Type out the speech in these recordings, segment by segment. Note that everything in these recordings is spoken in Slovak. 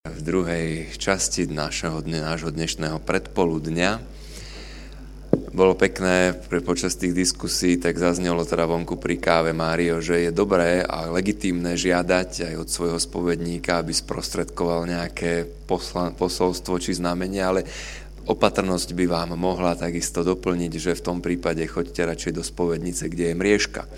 V druhej časti nášho dnešného predpoludňa bolo pekné, počas tých diskusí tak zaznelo teda vonku pri káve, Mário, že je dobré a legitímne žiadať aj od svojho spovedníka, aby sprostredkoval nejaké posolstvo či znamenie, ale opatrnosť by vám mohla takisto doplniť, že v tom prípade choďte radšej do spovednice, kde je mriežka.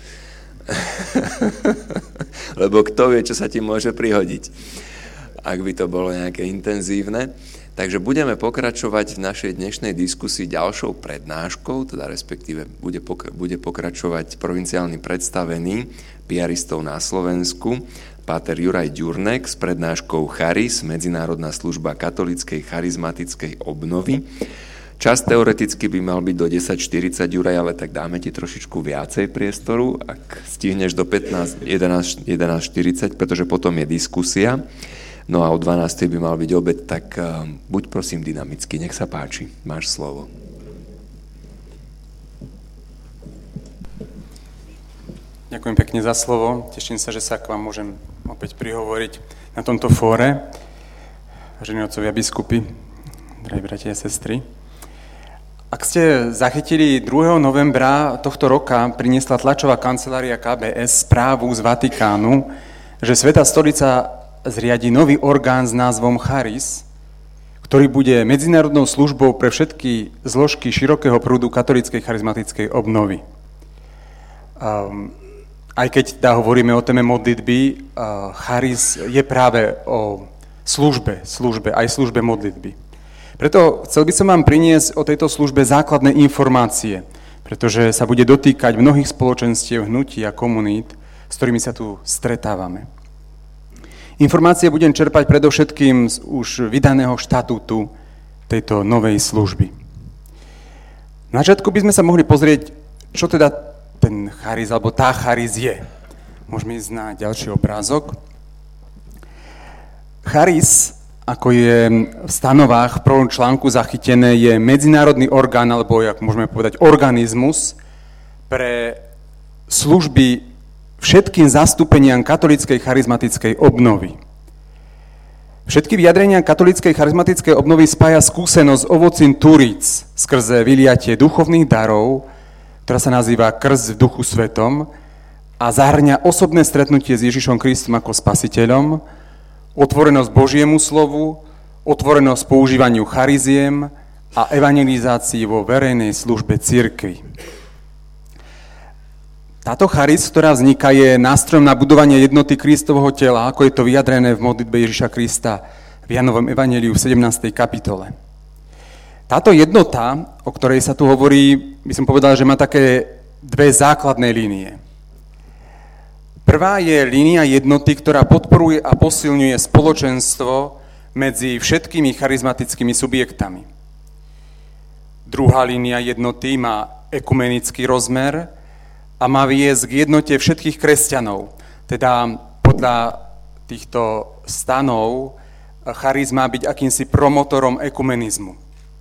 Lebo kto vie, čo sa ti môže prihodiť, ak by to bolo nejaké intenzívne. Takže budeme pokračovať v našej dnešnej diskusii ďalšou prednáškou, teda respektíve bude pokračovať provinciálny predstavený piaristov na Slovensku, páter Juraj Ďurnek s prednáškou Charis, Medzinárodná služba katolíckej charizmatickej obnovy. Čas teoreticky by mal byť do 10:40, Juraj, ale tak dáme ti trošičku viacej priestoru, ak stihneš do 11:40, pretože potom je diskusia. No a o 12:00 by mal byť obed, tak buď prosím dynamicky, nech sa páči, máš slovo. Ďakujem pekne za slovo, teším sa, že sa k vám môžem opäť prihovoriť na tomto fóre. Vážení otcovia biskupy, drahí bratia a sestry. Ak ste zachytili, 2. novembra tohto roka priniesla tlačová kancelária KBS správu z Vatikánu, že Svätá stolica zriadi nový orgán s názvom Charis, ktorý bude medzinárodnou službou pre všetky zložky širokého prúdu katolíckej charizmatickej obnovy. Aj keď hovoríme o téme modlitby, Charis je práve o službe, aj službe modlitby. Preto chcel by som vám priniesť o tejto službe základné informácie, pretože sa bude dotýkať mnohých spoločenstiev, hnutí a komunít, s ktorými sa tu stretávame. Informácie budem čerpať predovšetkým z už vydaného štatútu tejto novej služby. Na začiatku by sme sa mohli pozrieť, čo teda ten charis, alebo tá charis je. Môžeme ísť na ďalší obrázok. Charis, ako je v stanovách v prvom článku zachytené, je medzinárodný orgán, alebo, jak môžeme povedať, organizmus pre služby všetkým zastúpeniam katolíckej charizmatickej obnovy. Všetky vyjadrenia katolíckej charizmatickej obnovy spája skúsenosť ovocím turíc skrze vyliatie duchovných darov, ktorá sa nazýva krst v Duchu Svetom a zahŕňa osobné stretnutie s Ježišom Kristom ako spasiteľom, otvorenosť Božiemu slovu, otvorenosť používaniu chariziem a evangelizácii vo verejnej službe cirkvi. Táto charis, ktorá vzniká, je nástrojom na budovanie jednoty Kristovho tela, ako je to vyjadrené v modlitbe Ježiša Krista v Jánovom evanjeliu v 17. kapitole. Táto jednota, o ktorej sa tu hovorí, by som povedal, že má také dve základné línie. Prvá je línia jednoty, ktorá podporuje a posilňuje spoločenstvo medzi všetkými charizmatickými subjektami. Druhá línia jednoty má ekumenický rozmer a má viesť k jednote všetkých kresťanov. Teda podľa týchto stanov charis má byť akýmsi promotorom ekumenizmu.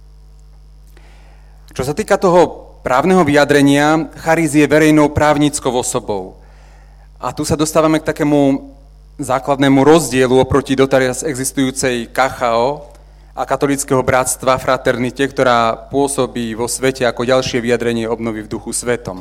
Čo sa týka toho právneho vyjadrenia, charis je verejnou právnickou osobou. A tu sa dostávame k takému základnému rozdielu oproti doteraz existujúcej KHO a katolíckeho bratstva Fraternite, ktorá pôsobí vo svete ako ďalšie vyjadrenie obnovy v Duchu Svetom.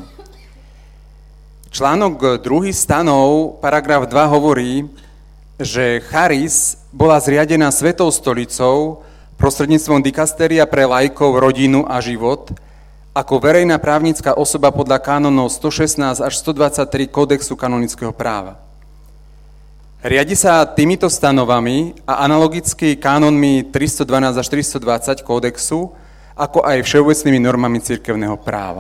Článok 2. stanov, paragraf 2 hovorí, že charis bola zriadená Svätou stolicou prostredníctvom dikastéria pre laikov, rodinu a život ako verejná právnická osoba podľa kánonov 116 až 123 Kódexu kanonického práva. Riadi sa týmito stanovami a analogicky kánonmi 312 až 320 Kódexu, ako aj všeobecnými normami cirkevného práva.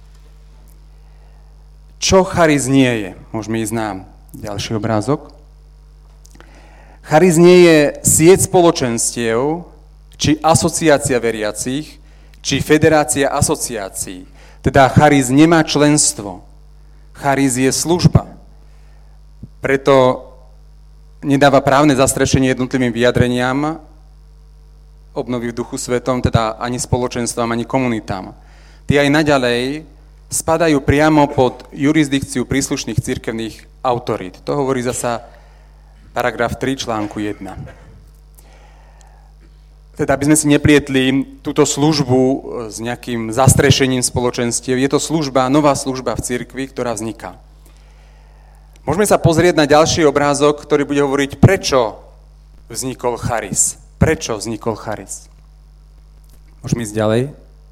Čo charis nie je? Môžeme ísť na ďalší obrázok. Charis nie je sieť spoločenstiev, či asociácia veriacich, či federácia asociácií. Teda charis nemá členstvo. Charis je služba. Preto nedáva právne zastrešenie jednotlivým vyjadreniam obnovy v Duchu Svetom, teda ani spoločenstvám, ani komunitám. Tie aj naďalej spadajú priamo pod jurisdikciu príslušných cirkevných autorít. To hovorí zasa paragraf 3 článku 1. teda aby sme si neplietli túto službu s nejakým zastrešením spoločenstiev. Je to služba, nová služba v cirkvi, ktorá vzniká. Môžeme sa pozrieť na ďalší obrázok, ktorý bude hovoriť, prečo vznikol charis. Prečo vznikol charis? Môžeme ísť ďalej.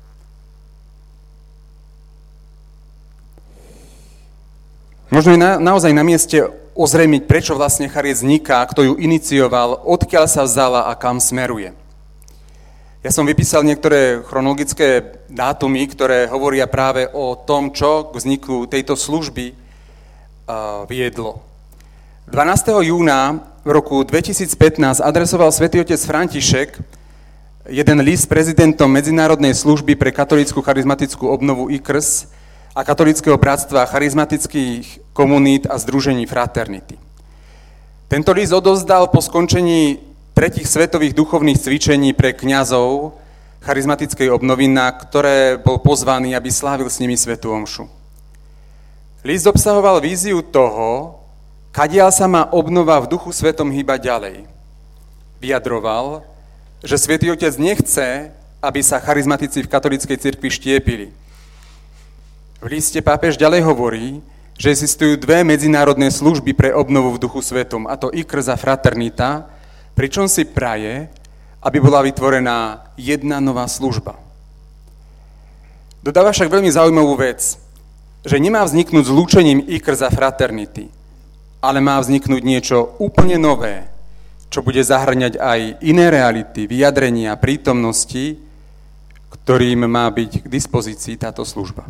Možno je naozaj na mieste ozrejmiť, prečo vlastne charis vzniká, kto ju inicioval, odkiaľ sa vzala a kam smeruje. Ja som vypísal niektoré chronologické dátumy, ktoré hovoria práve o tom, čo k vzniku tejto služby viedlo. 12. júna v roku 2015 adresoval svätý otec František jeden list prezidentom Medzinárodnej služby pre katolícku charizmatickú obnovu ICRS a katolíckeho bratstva charizmatických komunít a združení Fraternity. Tento list odovzdal po skončení 3. svetových duchovných cvičení pre kňazov charizmatickej obnovy, na ktoré bol pozvaný, aby slávil s nimi svätú omšu. List obsahoval víziu toho, kadiaľ sa má obnova v Duchu Svetom hýbať ďalej. Vyjadroval, že svätý otec nechce, aby sa charizmatici v katolíckej cirkvi štiepili. V liste pápež ďalej hovorí, že existujú dve medzinárodné služby pre obnovu v Duchu Svetom, a to ICRS a Fraternita, pričom si praje, aby bola vytvorená jedna nová služba. Dodáva však veľmi zaujímavú vec, že nemá vzniknúť zlúčením ICRS a Fraternity, ale má vzniknúť niečo úplne nové, čo bude zahŕňať aj iné reality, vyjadrenia, prítomnosti, ktorým má byť k dispozícii táto služba.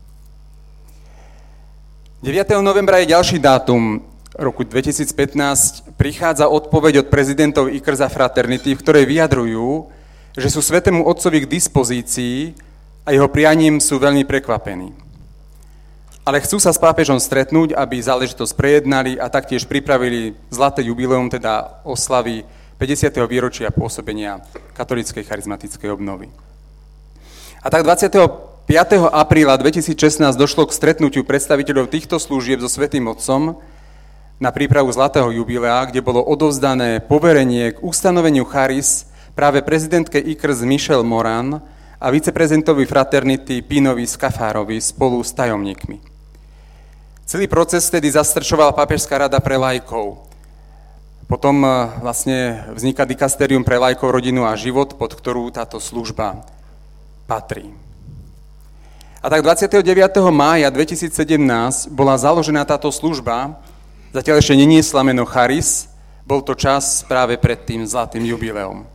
9. novembra je ďalší dátum. Roku 2015 prichádza odpoveď od prezidentov ICRS a Fraternity, v ktorej vyjadrujú, že sú Svätému Otcovi k dispozícii a jeho prianím sú veľmi prekvapení. Ale chcú sa s pápežom stretnúť, aby záležitosť prejednali a taktiež pripravili zlaté jubileum, teda oslavy 50. výročia pôsobenia katolíckej charizmatickej obnovy. A tak 25. apríla 2016 došlo k stretnutiu predstaviteľov týchto služieb so Svätým Otcom na prípravu zlatého jubilea, kde bolo odovzdané poverenie k ustanoveniu charis práve prezidentke ICRS Michelle Moran a viceprezidentovi Fraternity Pinovi Scaffarovi spolu s tajomníkmi. Celý proces vtedy zastrešovala Pápežská rada pre laikov. Potom vlastne vzniká dikasterium pre laikov, rodinu a život, pod ktorú táto služba patrí. A tak 29. mája 2017 bola založená táto služba, zatiaľ ešte neniesla meno charis, bol to čas práve pred tým zlatým jubileom.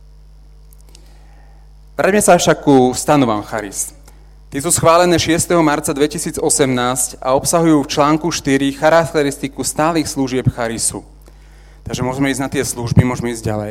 Vráťme sa však ku stanovám charis. Tie sú schválené 6. marca 2018 a obsahujú v článku 4 charakteristiku stálych služieb charisu. Takže môžeme ísť na tie služby, môžeme ísť ďalej.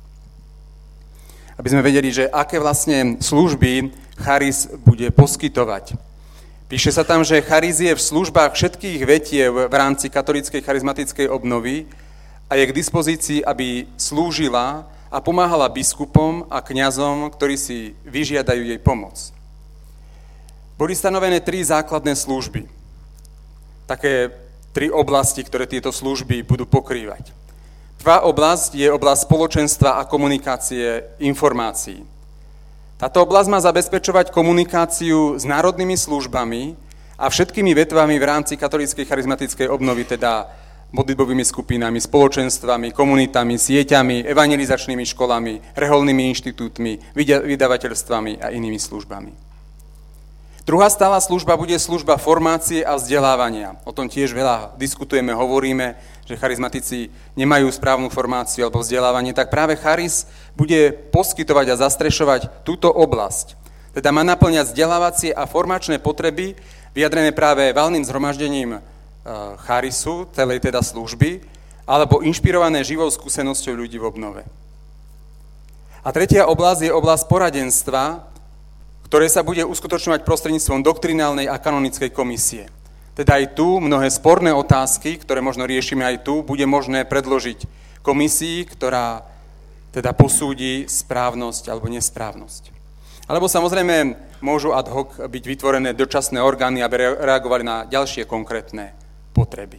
Aby sme vedeli, že aké vlastne služby charis bude poskytovať. Píše sa tam, že charis je v službách všetkých vetiev v rámci katolíckej charizmatickej obnovy a je k dispozícii, aby slúžila a pomáhala biskupom a kňazom, ktorí si vyžiadajú jej pomoc. Boli stanovené 3 základné služby. Také 3 oblasti, ktoré tieto služby budú pokrývať. Prvá oblasť je oblasť spoločenstva a komunikácie informácií. Táto oblasť má zabezpečovať komunikáciu s národnými službami a všetkými vetvami v rámci katolíckej charizmatickej obnovy, teda modlitbovými skupinami, spoločenstvami, komunitami, sieťami, evangelizačnými školami, reholnými inštitútmi, vydavateľstvami a inými službami. Druhá stála služba bude služba formácie a vzdelávania. O tom tiež veľa diskutujeme, hovoríme, že charizmatici nemajú správnu formáciu alebo vzdelávanie, tak práve charis bude poskytovať a zastrešovať túto oblasť. Teda má naplňať vzdelávacie a formačné potreby, vyjadrené práve valným zhromaždením charisu, celej teda služby, alebo inšpirované živou skúsenosťou ľudí v obnove. A tretia oblasť je oblasť poradenstva, ktoré sa bude uskutočňovať prostredníctvom doktrinálnej a kanonickej komisie. Teda aj tu mnohé sporné otázky, ktoré možno riešime aj tu, bude možné predložiť komisii, ktorá teda posúdi správnosť alebo nesprávnosť. Alebo samozrejme môžu ad hoc byť vytvorené dočasné orgány, aby reagovali na ďalšie konkrétne potreby.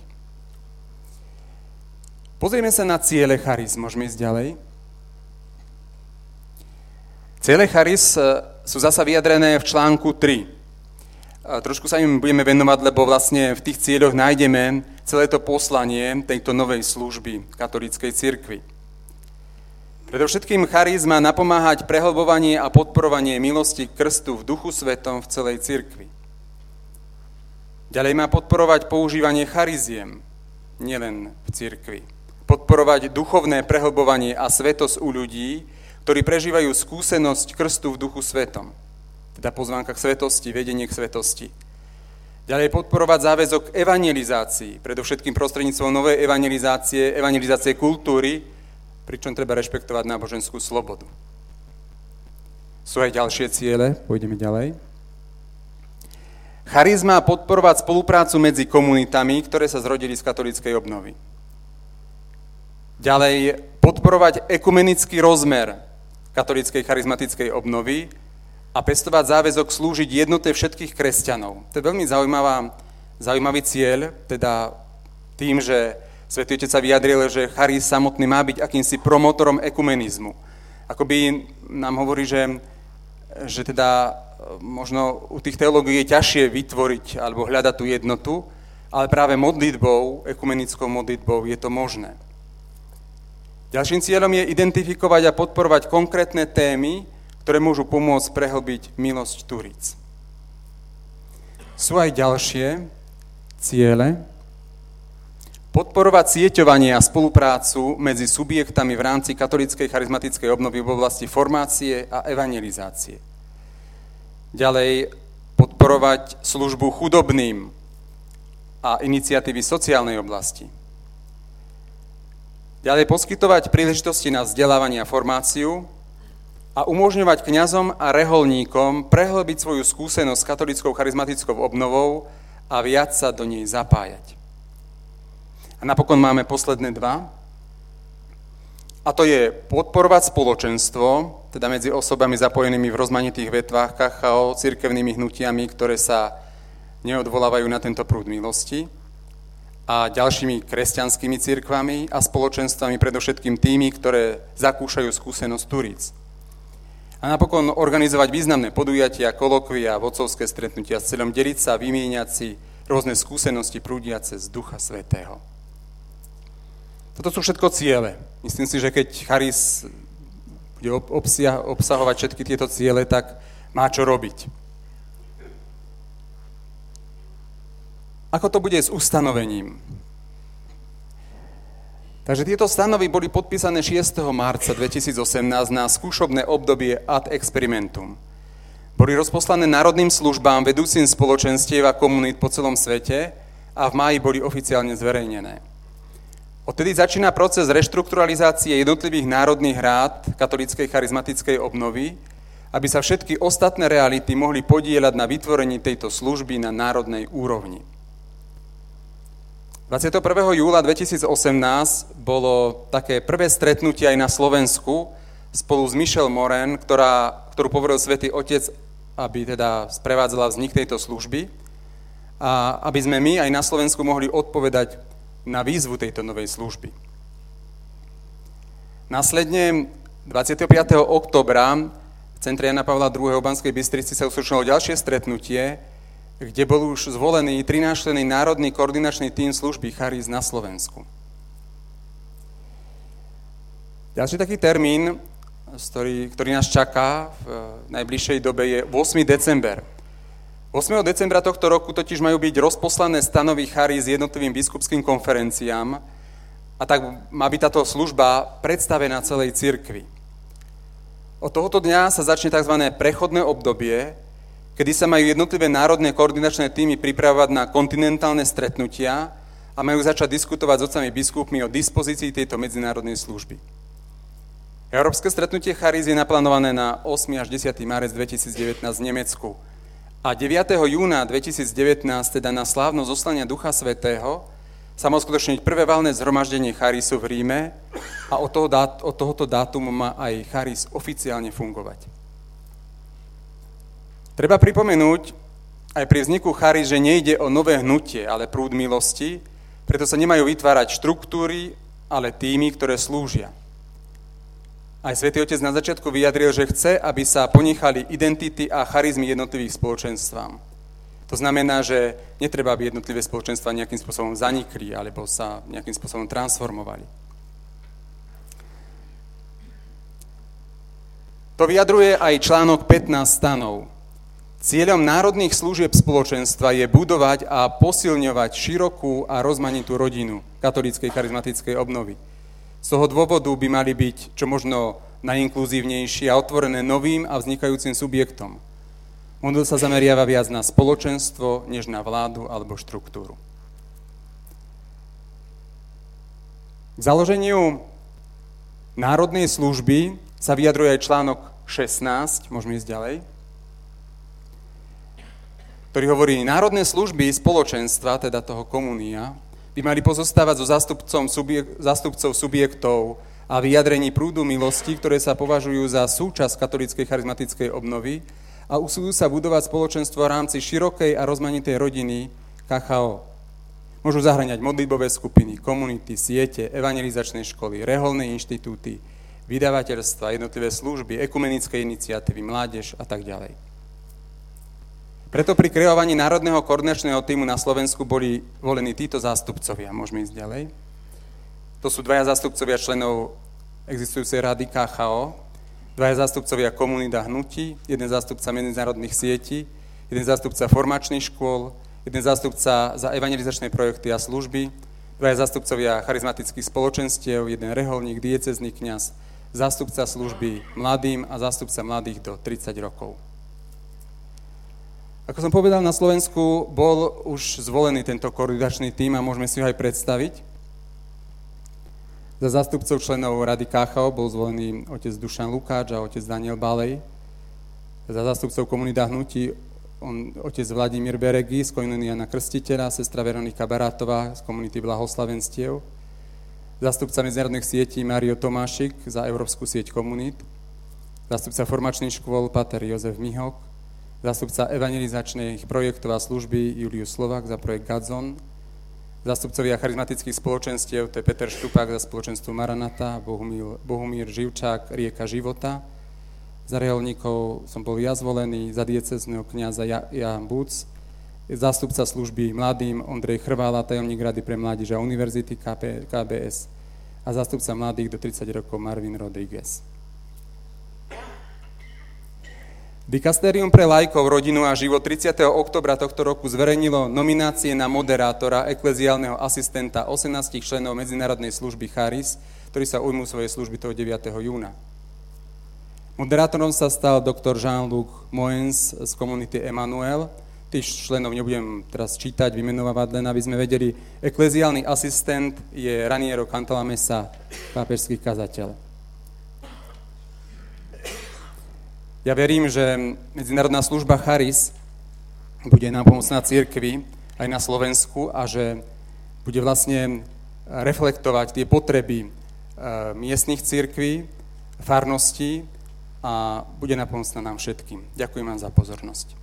Pozrieme sa na ciele charis, môžeme ísť ďalej. Ciele charis sú zasa vyjadrené v článku 3. Trošku sa im budeme venovať, lebo vlastne v tých cieľoch nájdeme celé to poslanie tejto novej služby katolíckej cirkvi. Predovšetkým charis má napomáhať prehlbovanie a podporovanie milosti krstu v Duchu Svetom v celej cirkvi. Ďalej má podporovať používanie chariziem, nielen v cirkvi. Podporovať duchovné prehlbovanie a svetosť u ľudí, ktorí prežívajú skúsenosť krstu v Duchu Svetom, teda pozvánka k svetosti, vedenie k svetosti. Ďalej podporovať záväzok k evangelizácii, predovšetkým prostredníctvom novej evangelizácie kultúry, pričom treba rešpektovať náboženskú slobodu. Sú aj ďalšie ciele, pôjdeme ďalej. Charis má podporovať spoluprácu medzi komunitami, ktoré sa zrodili z katolíckej obnovy. Ďalej podporovať ekumenický rozmer katolíckej charizmatickej obnovy a pestovať záväzok slúžiť jednote všetkých kresťanov. To je veľmi zaujímavý cieľ, teda tým, že Svätý Otec sa vyjadril, že charis samotný má byť akýmsi promotorom ekumenizmu. Akoby nám hovorí, že teda možno u tých teológií je ťažšie vytvoriť alebo hľadať tú jednotu, ale práve modlitbou, ekumenickou modlitbou je to možné. Ďalším cieľom je identifikovať a podporovať konkrétne témy, ktoré môžu pomôcť prehlbiť milosť Turíc. Sú aj ďalšie ciele. Podporovať sieťovanie a spoluprácu medzi subjektami v rámci katolíckej charizmatickej obnovy v oblasti formácie a evangelizácie. Ďalej podporovať službu chudobným a iniciatívy sociálnej oblasti. Ďalej poskytovať príležitosti na vzdelávanie a formáciu a umožňovať kňazom a reholníkom prehlbiť svoju skúsenosť s katolíckou charizmatickou obnovou a viac sa do nej zapájať. A napokon máme posledné dva. A to je podporovať spoločenstvo, teda medzi osobami zapojenými v rozmanitých vetvách KHO, cirkevnými hnutiami, ktoré sa neodvolávajú na tento prúd milosti, a ďalšími kresťanskými cirkvami a spoločenstvami, predovšetkým tými, ktoré zakúšajú skúsenosť Turíc. A napokon organizovať významné podujatia, kolokvia, vodcovské stretnutia s cieľom deliť sa a vymieňať si rôzne skúsenosti prúdiace z Ducha Svätého. Toto sú všetko ciele. Myslím si, že keď charis bude obsahovať všetky tieto ciele, tak má čo robiť. Ako to bude s ustanovením? Takže tieto stanovy boli podpísané 6. marca 2018 na skúšobné obdobie ad experimentum. Boli rozposlané národným službám, vedúcim spoločenstiev a komunít po celom svete a v máji boli oficiálne zverejnené. Odtedy začína proces reštrukturalizácie jednotlivých národných rád katolíckej charizmatickej obnovy, aby sa všetky ostatné reality mohli podieľať na vytvorení tejto služby na národnej úrovni. 21. júla 2018 bolo také prvé stretnutie aj na Slovensku spolu s Michelle Moren, ktorú poveril Svätý Otec, aby teda sprevádzala vznik tejto služby a aby sme my aj na Slovensku mohli odpovedať na výzvu tejto novej služby. Následne 25. októbra v centre Jana Pavla II. V Banskej Bystrici sa uskutočnilo ďalšie stretnutie, kde bol už zvolený 13-členný národný koordinačný tím služby charis na Slovensku. Ďalší taký termín, ktorý nás čaká v najbližšej dobe, je 8. december. 8. decembra tohto roku totiž majú byť rozposlané stanovy charis jednotlivým biskupským konferenciám a tak má byť táto služba predstavená celej cirkvi. Od tohoto dňa sa začne tzv. Prechodné obdobie, kedy sa majú jednotlivé národné koordinačné tímy pripravovať na kontinentálne stretnutia a majú začať diskutovať s otcami biskupmi o dispozícii tejto medzinárodnej služby. Európske stretnutie charis je naplánované na 8. až 10. marec 2019 v Nemecku a 9. júna 2019, teda na slávnosť zoslania Ducha Svätého, sa má uskutočniť prvé valné zhromaždenie charisu v Ríme a od tohoto dátumu má aj charis oficiálne fungovať. Treba pripomenúť aj pri vzniku charis, že nejde o nové hnutie, ale prúd milosti, preto sa nemajú vytvárať štruktúry, ale týmy, ktoré slúžia. Aj Svätý Otec na začiatku vyjadril, že chce, aby sa ponechali identity a charizmy jednotlivých spoločenstvám. To znamená, že netreba, aby jednotlivé spoločenstva nejakým spôsobom zanikli alebo sa nejakým spôsobom transformovali. To vyjadruje aj článok 15 stanov. Cieľom národných služieb spoločenstva je budovať a posilňovať širokú a rozmanitú rodinu katolíckej charizmatickej obnovy. Z toho dôvodu by mali byť čo možno najinkluzívnejšie a otvorené novým a vznikajúcim subjektom. Model sa zameriava viac na spoločenstvo, než na vládu alebo štruktúru. K založeniu národnej služby sa vyjadruje aj článok 16, môžeme ísť ďalej, ktorý hovorí, národné služby spoločenstva, teda toho komunia, by mali pozostávať zo zástupcov subjektov a vyjadrení prúdu milosti, ktoré sa považujú za súčasť katolíckej charizmatickej obnovy a usilujú sa budovať spoločenstvo v rámci širokej a rozmanitej rodiny KHO. Môžu zahŕňať modlitbové skupiny, komunity, siete, evangelizačné školy, reholné inštitúty, vydavateľstva, jednotlivé služby, ekumenické iniciatívy, mládež a tak ďalej. Preto pri kreovaní Národného koordinačného tímu na Slovensku boli volení títo zástupcovia. Môžeme ísť ďalej. To sú dvaja zástupcovia členov existujúcej rady KHO, dvaja zástupcovia komunít a hnutí, jeden zástupca medzinárodných sietí, jeden zástupca formačných škôl, jeden zástupca za evangelizačné projekty a služby, dvaja zástupcovia charizmatických spoločenstiev, jeden reholník, diecézny kňaz, zástupca služby mladým a zástupca mladých do 30 rokov. Ako som povedal, na Slovensku bol už zvolený tento koordinačný tím a môžeme si ho aj predstaviť. Za zástupcov členov Rady KHO bol zvolený otec Dušan Lukáč a otec Daniel Balej. Za zástupcov komunít a hnutí otec Vladimír Beregi z komunity Jana Krstiteľa, sestra Veronika Barátová z komunity Blahoslavenstiev, zástupca medzinárodných sietí Mário Tomášik za Európsku sieť komunít, zástupca formačných škôl páter Jozef Mihok, zástupca evangelizačných projektov a služby Julius Slovák za projekt Gadzon, zástupcovia charizmatických spoločenstiev, to je Peter Štupák za spoločenstvo Maranata, Bohumír Živčák, Rieka života. Za reholníkov som bol ja zvolený, za diecézneho kňaza Jan Buc, zástupca služby mladým Ondrej Chrvála, tajomník Rady pre mládež a univerzity KBS a zástupca mladých do 30 rokov Marvin Rodriguez. Dikastérium pre laikov, rodinu a život 30. októbra tohto roku zverejnilo nominácie na moderátora, ekleziálneho asistenta 18 členov medzinárodnej služby Charis, ktorí sa ujmú svojej služby toho 9. júna. Moderátorom sa stal doktor Jean-Luc Moens z komunity Emmanuel. Tých členov nebudem teraz čítať, vymenovať, len aby sme vedeli. Ekleziálny asistent je Raniero Cantalamessa, pápežský kazateľ. Ja verím, že medzinárodná služba Charis bude nápomocná cirkvi aj na Slovensku a že bude vlastne reflektovať tie potreby miestnych cirkví, farností a bude nápomocná nám všetkým. Ďakujem vám za pozornosť.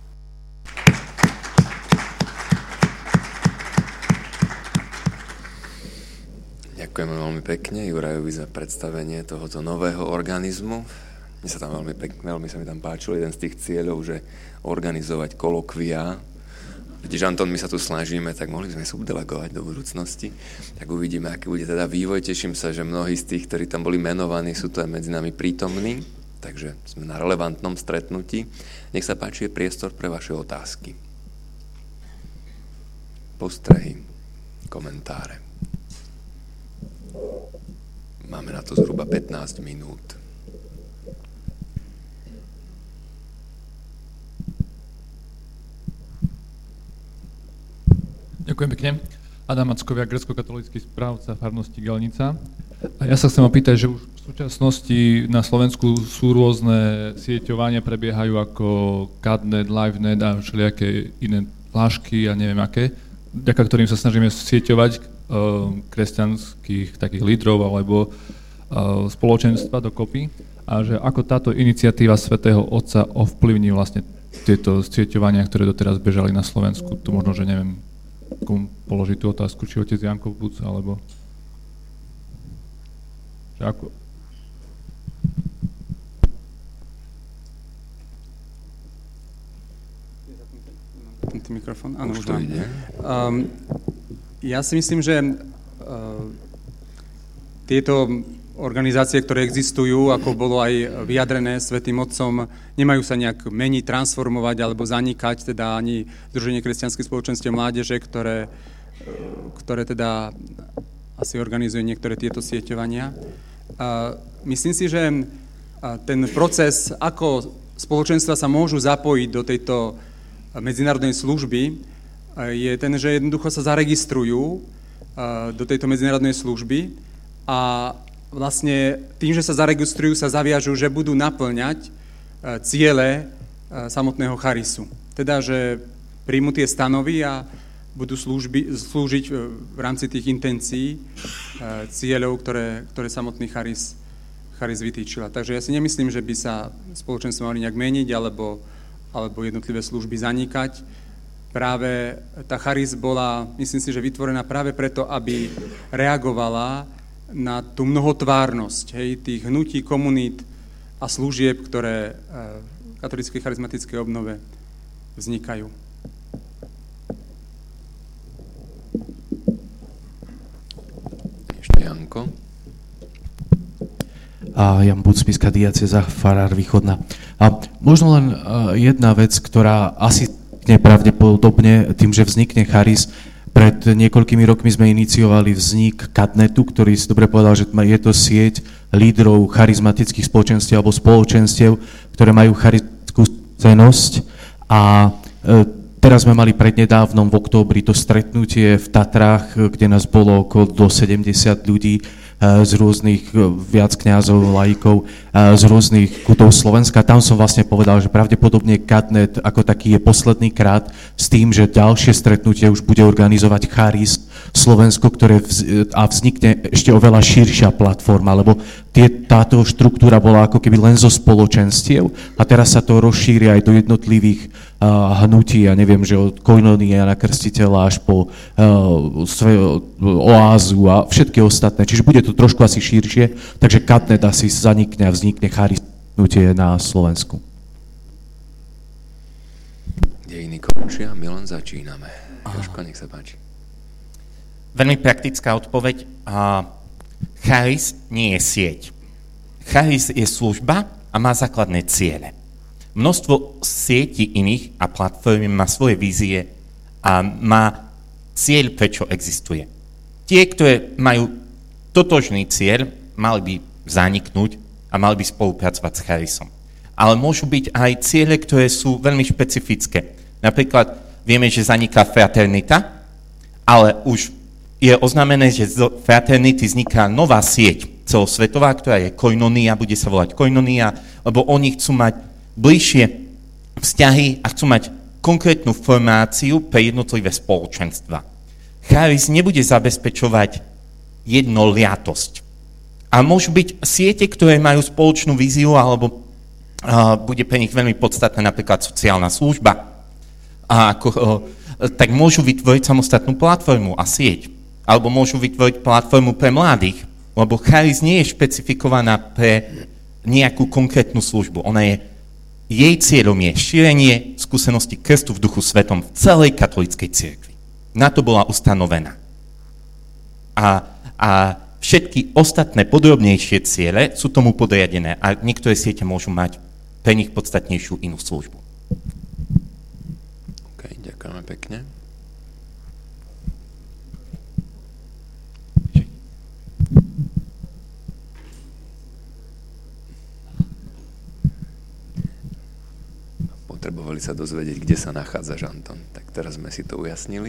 Ďakujeme veľmi pekne Jurajovi za predstavenie tohoto nového organizmu. Mne sa tam veľmi sa mi tam páčil jeden z tých cieľov, že organizovať kolokvia. Vidíš, Anton, my sa tu snažíme, tak mohli sme subdelegovať do budúcnosti. Tak uvidíme, aký bude teda vývoj. Teším sa, že mnohí z tých, ktorí tam boli menovaní, sú tu aj medzi nami prítomní. Takže sme na relevantnom stretnutí. Nech sa páči, je priestor pre vaše otázky. Postrehy, komentáre. Máme na to zhruba 15 minút. Ďakujem pekne. Adam Mackoviak, grécko-katolícky správca farnosti Gelnica. A ja sa chcem opýtať, že už v súčasnosti na Slovensku sú rôzne sieťovania, prebiehajú ako CADNet, LiveNet a všelijaké iné flášky a neviem aké, vďaka ktorým sa snažíme sieťovať kresťanských takých lídrov alebo spoločenstva dokopy a že ako táto iniciatíva Svätého Otca ovplyvní vlastne tieto sieťovania, ktoré doteraz bežali na Slovensku. Tu možno, že neviem, komu položiť tú otázku, či otec Janko Buc, alebo... Ako... zapnutý mikrofón? Áno, už to ide. Ja si myslím, že tieto organizácie, ktoré existujú, ako bolo aj vyjadrené Svätým Otcom, nemajú sa nejak meniť, transformovať alebo zanikať, teda ani Združenie kresťanských spoločenstiev mládeže, ktoré teda asi organizuje niektoré tieto sieťovania. Myslím si, že ten proces, ako spoločenstva sa môžu zapojiť do tejto medzinárodnej služby, je ten, že jednoducho sa zaregistrujú do tejto medzinárodnej služby a vlastne tým, že sa zaregistrujú, sa zaviažú, že budú naplňať ciele samotného charisu. Teda, že príjmu tie stanovy a budú slúžiť v rámci tých intencií cieľov, ktoré samotný charis vytýčila. Takže ja si nemyslím, že by sa spoločenstvo mali nejak meniť alebo jednotlivé služby zanikať. Práve tá charis bola, myslím si, že vytvorená práve preto, aby reagovala na tú mnohotvárnosť tých hnutí, komunít a služieb, ktoré v katolíckej charizmatickej obnove vznikajú. Ešte Janko. Jan Buc, spišská diecéza, farár Východná. Možno len jedna vec, ktorá asi nepravdepodobne tým, že vznikne charis. Pred niekoľkými rokmi sme iniciovali vznik Kadnetu, ktorý si dobre povedal, že je to sieť lídrov charizmatických spoločenstiev alebo spoločenstiev, ktoré majú charizmatickú skúsenosť. A teraz sme mali prednedávnom v októbri to stretnutie v Tatrách, kde nás bolo okolo do 70 ľudí z rôznych viac kňazov, laikov, z rôznych kútov Slovenska. Tam som vlastne povedal, že pravdepodobne Kadnet ako taký je posledný krát s tým, že ďalšie stretnutie už bude organizovať Charis Slovensko, a vznikne ešte oveľa širšia platforma, lebo táto štruktúra bola ako keby len zo spoločenstiev a teraz sa to rozšíri aj do jednotlivých hnutí, ja neviem, že od Koinonia na Krstiteľa až po Oázu a všetky ostatné. Čiže bude to trošku asi širšie, takže Kadnet asi zanikne a vznikne Charis hnutie na Slovensku. Kde iní končia? My len začíname. Jožko, nech sa páči. Veľmi praktická odpoveď. Charis nie je sieť. Charis je služba a má základné ciele. Množstvo sietí iných a platform má svoje vízie a má cieľ, prečo existuje. Tie, ktoré majú totožný cieľ, mali by zaniknúť a mali by spolupracovať s Charisom. Ale môžu byť aj ciele, ktoré sú veľmi špecifické. Napríklad vieme, že zaniká fraternita, ale už je oznámené, že z fraternity vzniká nová sieť celosvetová, ktorá je Koinonia, bude sa volať Koinonia, lebo oni chcú mať bližšie vzťahy a chcú mať konkrétnu formáciu pre jednotlivé spoločenstva. Charis nebude zabezpečovať jednoliatosť. A môžu byť siete, ktoré majú spoločnú víziu, alebo bude pre nich veľmi podstatná napríklad sociálna služba. Tak môžu vytvoriť samostatnú platformu a sieť. Alebo môžu vytvoriť platformu pre mladých, lebo charis nie je špecifikovaná pre nejakú konkrétnu službu. Jej cieľom je šírenie skúsenosti krstu v Duchu Svetom v celej katolíckej cirkvi. Na to bola ustanovená. A všetky ostatné podrobnejšie ciele sú tomu podriadené a niektoré siete môžu mať pre nich podstatnejšiu inú službu. OK, ďakujeme pekne. Potrebovali sa dozvedieť, kde sa nachádzaš, Anton. Tak teraz sme si to ujasnili.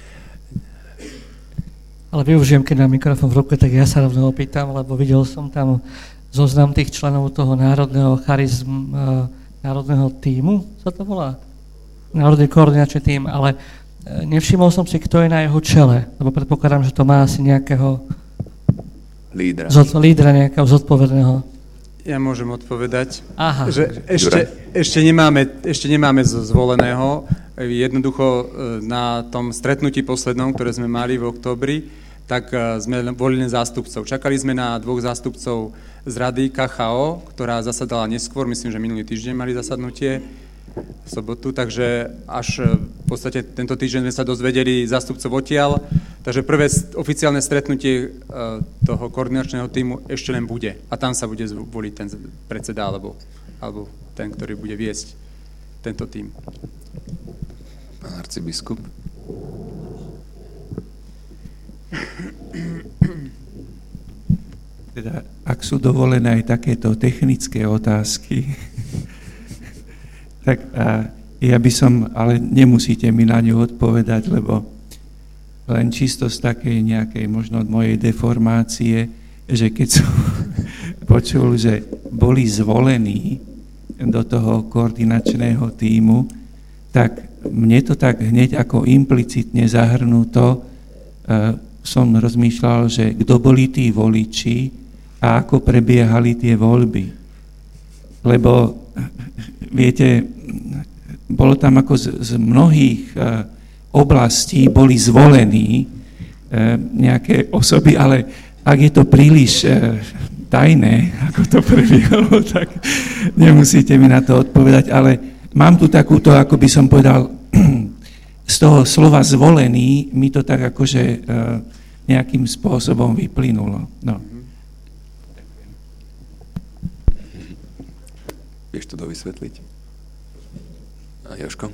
Ale využijem, keď mám mikrofón v ruke, tak ja sa rovno opýtam, lebo videl som tam zoznam tých členov toho národného národného tímu, sa to volá? Národný koordinačný tím, ale nevšimol som si, kto je na jeho čele, lebo predpokladám, že to má asi nejakého lídra nejakého zodpovedného. Ja môžem odpovedať, Aha. Že ešte nemáme zvoleného. Jednoducho na tom stretnutí poslednom, ktoré sme mali v októbri, tak sme volili zástupcov. Čakali sme na 2 zástupcov z rady KHO, ktorá zasadala neskôr, myslím, že minulý týždeň mali zasadnutie v sobotu, takže až podstate tento týždeň sme sa dozvedeli zástupcov odtiaľ, takže prvé oficiálne stretnutie toho koordinačného tímu ešte len bude. A tam sa bude voliť ten predseda alebo ten, ktorý bude viesť tento tím. Pán arcibiskup. Teda, ak sú dovolené aj takéto technické otázky, tak ja by som, ale nemusíte mi na ňu odpovedať, lebo len čisto z takej nejakej možno mojej deformácie, že keď som počul, že boli zvolení do toho koordinačného tímu, tak mne to tak hneď ako implicitne zahrnuto som rozmýšľal, že kto boli tí voliči a ako prebiehali tie voľby. Lebo, viete, bolo tam ako z mnohých oblastí boli zvolení nejaké osoby, ale ak je to príliš tajné, ako to prebiehalo, tak nemusíte mi na to odpovedať, ale mám tu takúto, ako by som povedal, z toho slova zvolený, mi to tak akože nejakým spôsobom vyplynulo. No. Vieš to dovysvetliť? A Jožko?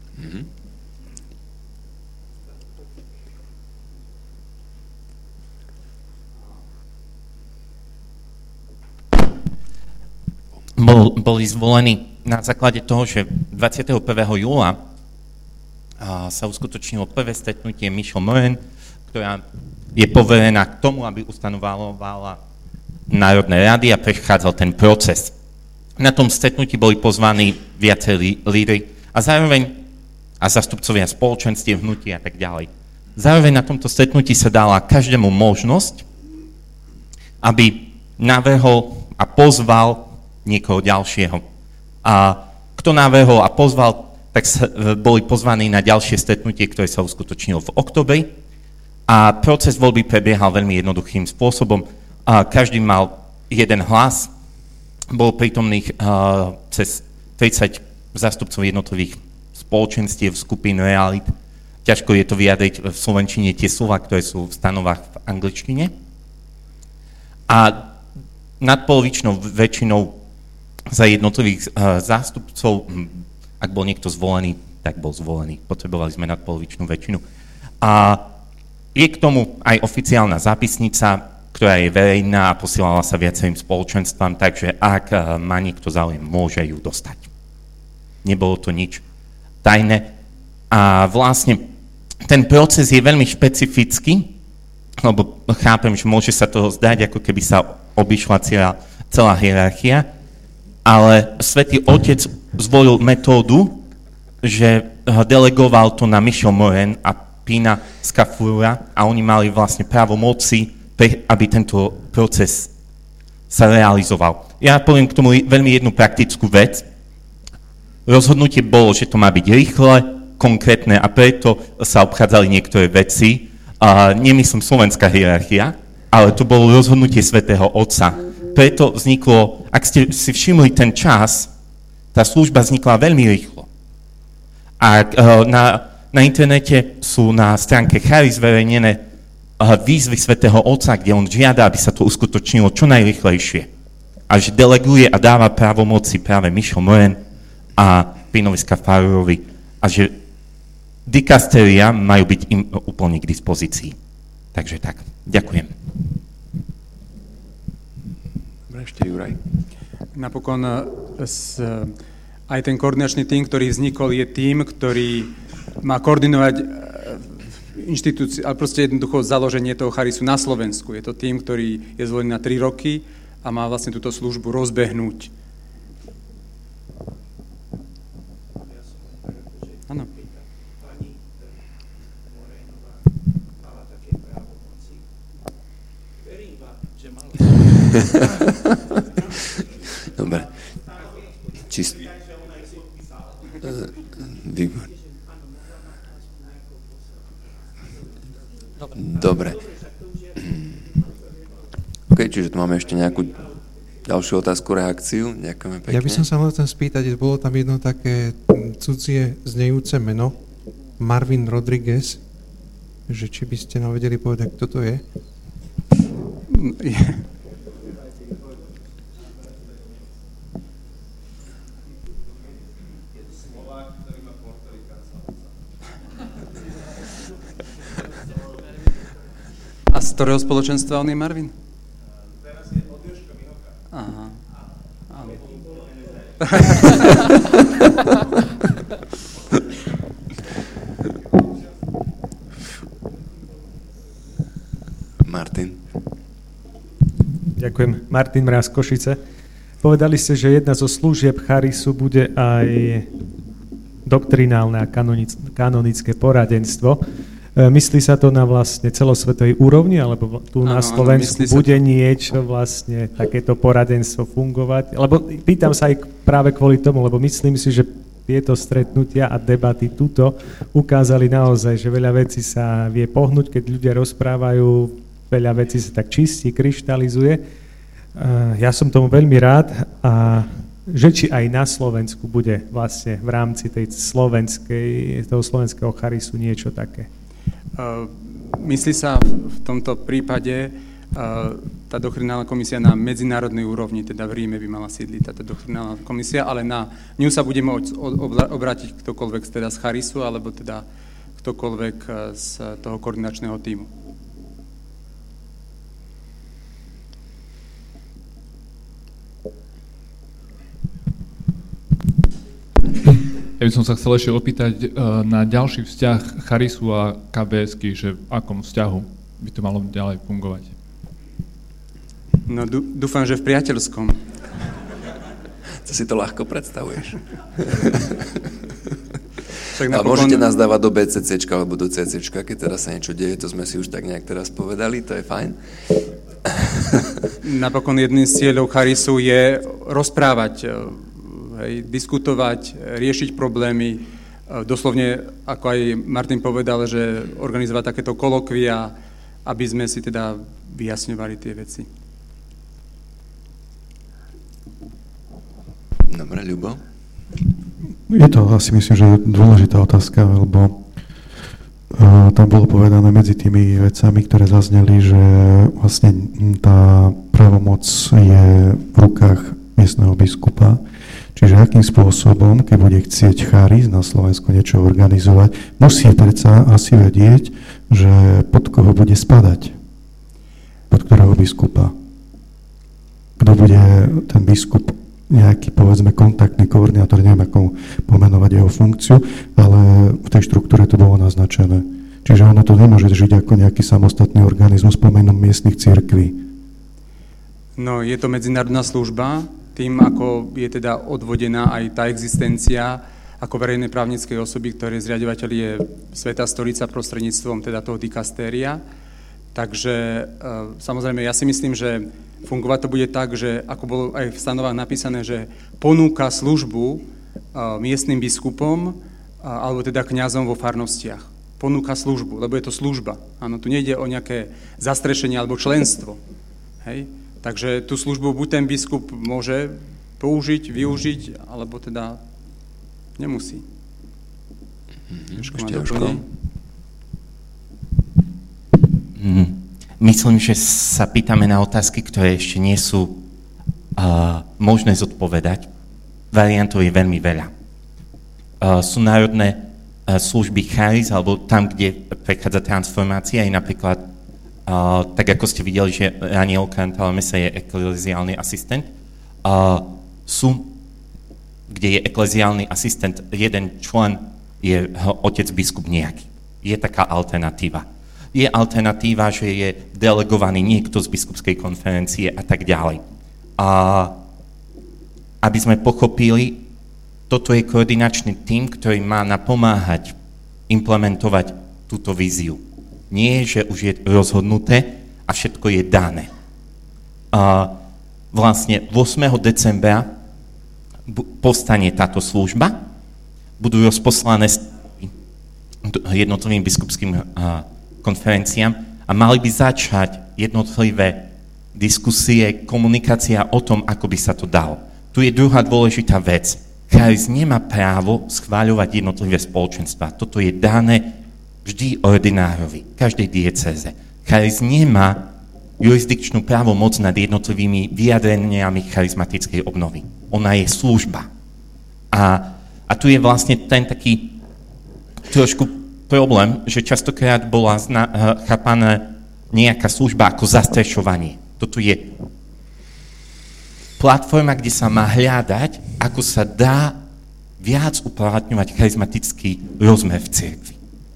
Boli zvolení na základe toho, že 21. júla sa uskutočnilo prvé stretnutie Michelle Morin, ktorá je poverená k tomu, aby ustanovovala národné rady a prechádzal ten proces. Na tom stretnutí boli pozvaní viacerí lídri a zároveň zastupcovia spoločenstiev, hnutí a tak ďalej. Zároveň na tomto stretnutí sa dala každému možnosť, aby navrhol a pozval niekoho ďalšieho. A kto navrhol a pozval, tak boli pozvaní na ďalšie stretnutie, ktoré sa uskutočnilo v októbri. A proces voľby prebiehal veľmi jednoduchým spôsobom. Každý mal jeden hlas, bol prítomných cez 30 zástupcov jednotlivých spoločenstiev, skupín, realít. Ťažko je to vyjadriť v slovenčine tie slova, ktoré sú v stanovách v angličtine. A nadpolovičnou väčšinou za jednotlivých zástupcov, ak bol niekto zvolený, tak bol zvolený. Potrebovali sme nadpolovičnú väčšinu. A je k tomu aj oficiálna zápisnica, ktorá je verejná a posielala sa viacerým spoločenstvám, takže ak má niekto záujem, môže ju dostať. Nebolo to nič tajné. A vlastne ten proces je veľmi špecifický, lebo chápem, že môže sa toho zdať, ako keby sa obišla celá hierarchia, ale Svätý Otec zvolil metódu, že delegoval to na Michelle Morin a Pina Scafura a oni mali vlastne právomoci, aby tento proces sa realizoval. Ja poviem k tomu veľmi jednu praktickú vec. Rozhodnutie bolo, že to má byť rýchle, konkrétne a preto sa obchádzali niektoré veci. Nemyslím slovenská hierarchia, ale to bolo rozhodnutie Svätého Otca. Preto vzniklo, ak ste si všimli ten čas, tá služba vznikla veľmi rýchlo. A na internete sú na stránke Charis zverejnené výzvy Svätého Otca, kde on žiada, aby sa to uskutočnilo čo najrýchlejšie. A že deleguje a dáva právomoci práve Michelle Morin a Pinovi Scafarurovi. A že dikasteria majú byť im úplne k dispozícii. Takže tak, ďakujem. Ešte Juraj. Napokon aj ten koordinačný tím, ktorý vznikol, je tím, ktorý má koordinovať inštitúcie, ale proste jednoducho založenie toho Charisu na Slovensku. Je to tím, ktorý je zvolený na 3 roky a má vlastne túto službu rozbehnúť. Áno. Dobre. Dobre. OK, čiže tu máme ešte nejakú ďalšiu otázku, reakciu. Ďakujeme pekne. Ja by som sa chcel spýtať, bolo tam jedno také cudzie znejúce meno Marvin Rodriguez, že či by ste nám vedeli povedať, kto to je? A z ktorého spoločenstva on je Marvin? Teraz je od Jožka Mihoka. Aha. Martin. Ďakujem. Martin Mráz, Košice. Povedali ste, že jedna zo služieb Charisu bude aj doktrinálne a kanonické poradenstvo. Myslí sa to na vlastne celosvetovej úrovni, alebo tu na Slovensku bude niečo vlastne takéto poradenstvo fungovať? Lebo pýtam sa aj práve kvôli tomu, lebo myslím si, že tieto stretnutia a debaty tuto ukázali naozaj, že veľa vecí sa vie pohnúť, keď ľudia rozprávajú, veľa vecí sa tak čistí, kryštalizuje. Ja som tomu veľmi rád a že či aj na Slovensku bude vlastne v rámci toho slovenského charisu niečo také. Myslí sa v tomto prípade tá doktrinálna komisia na medzinárodnej úrovni, teda v Ríme by mala sídliť táto doktrinálna komisia, ale na ňu sa bude môcť obrátiť ktokoľvek teda z charisu, alebo teda ktokoľvek z toho koordinačného tímu. Ja by som sa chcel ešte opýtať na ďalší vzťah Charisu a KBS-ky, že v akom vzťahu by to malo ďalej fungovať? No dúfam, že v priateľskom. To si to ľahko predstavuješ. A môžete nás dávať do BCCčka alebo do CCčka, keď teraz sa niečo deje, to sme si už tak nejak teraz povedali, to je fajn. Napokon jedným z cieľov Charisu je rozprávať, diskutovať, riešiť problémy. Doslovne, ako aj Martin povedal, že organizovať takéto kolokvia, aby sme si teda vyjasňovali tie veci. Dobre, Ľubo? Je to asi, myslím, že dôležitá otázka, lebo tam bolo povedané medzi tými vecami, ktoré zazneli, že vlastne tá pravomoc je v rukách miestneho biskupa. Čiže akým spôsobom, keď bude chcieť charis na Slovensku niečo organizovať, musí predsa asi vedieť, že pod koho bude spadať. Pod ktorého biskupa. Kto bude ten biskup, nejaký, povedzme, kontaktný koordinátor, neviem, ako pomenovať jeho funkciu, ale v tej štruktúre to bolo naznačené. Čiže ono to nemôže žiť ako nejaký samostatný organizmus pomenom miestnych cirkví. No, je to medzinárodná služba, tým, ako je teda odvodená aj tá existencia ako verejnej právnickej osoby, ktoré zriaďovateľ je Svätá stolica prostredníctvom teda toho dikastéria. Takže samozrejme, ja si myslím, že fungovať to bude tak, že ako bolo aj v stanovách napísané, že ponúka službu miestnym biskupom alebo teda kňazom vo farnostiach. Ponúka službu, lebo je to služba. Áno, tu nejde o nejaké zastrešenie alebo členstvo. Hej? Takže tú službu buď ten biskup môže použiť, využiť, alebo teda nemusí. Myslím, že sa pýtame na otázky, ktoré ešte nie sú možné zodpovedať. Variantov je veľmi veľa. Sú národné služby charis, alebo tam, kde prechádza transformácia, je napríklad tak ako ste videli, že Raniel Kantalamesa je ekleziálny asistent, kde je ekleziálny asistent, jeden člen je otec biskup nejaký. Je taká alternatíva. Je alternatíva, že je delegovaný niekto z biskupskej konferencie a tak ďalej. Aby sme pochopili, toto je koordinačný tím, ktorý má napomáhať implementovať túto víziu. Nie, že už je rozhodnuté a všetko je dané. Vlastne 8. decembra povstane táto služba, budú rozposlané jednotlivým biskupským konferenciám a mali by začať jednotlivé diskusie, komunikácia o tom, ako by sa to dalo. Tu je druhá dôležitá vec. Charis nemá právo schváľovať jednotlivé spoločenstva. Toto je dané vždy ordinárovi, každej diecéze. Charis nemá jurisdikčnú právomoc nad jednotlivými vyjadreniami charizmatickej obnovy. Ona je služba. A tu je vlastne ten taký trošku problém, že častokrát bola chápaná nejaká služba ako zastrešovanie. Toto je platforma, kde sa má hľadať, ako sa dá viac uplatňovať charizmatický rozmer v cirkvi.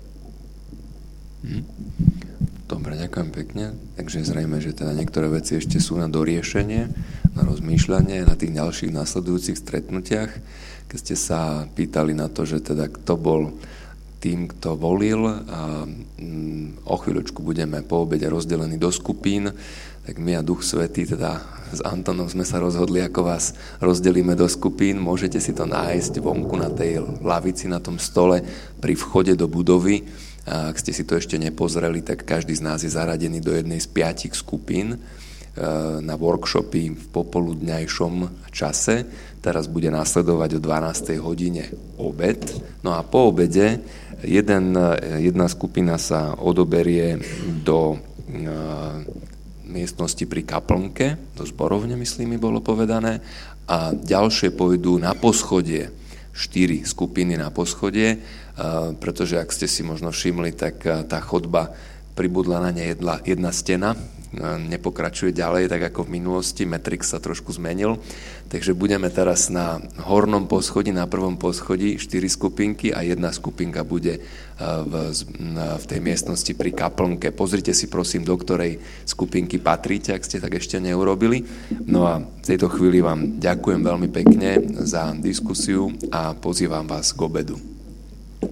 Dobre, ďakujem pekne. Takže zrejme, že teda niektoré veci ešte sú na doriešenie, na rozmýšľanie, na tých ďalších nasledujúcich stretnutiach. Keď ste sa pýtali na to, že teda kto bol tým, kto volil, a o chvíľočku budeme po obede rozdelení do skupín, tak my a Duch Svätý, teda s Antonom sme sa rozhodli, ako vás rozdelíme do skupín. Môžete si to nájsť vonku na tej lavici, na tom stole pri vchode do budovy. A ak ste si to ešte nepozreli, tak každý z nás je zaradený do jednej z 5 skupín na workshopy v popoludňajšom čase. Teraz bude nasledovať o 12. hodine obed. No a po obede jedna skupina sa odoberie do miestnosti pri kaplnke, do zborovne, myslím, mi bolo povedané, a ďalšie pôjdu na poschodie, 4 skupiny na poschodie, pretože ak ste si možno všimli, tak tá chodba pribudla na nej jedna stena, nepokračuje ďalej, tak ako v minulosti, Matrix sa trošku zmenil, takže budeme teraz na hornom poschodí, na prvom poschodí 4 skupinky a jedna skupinka bude v tej miestnosti pri kaplnke. Pozrite si prosím, do ktorej skupinky patríte, ak ste tak ešte neurobili. No a v tejto chvíli vám ďakujem veľmi pekne za diskusiu a pozývam vás k obedu.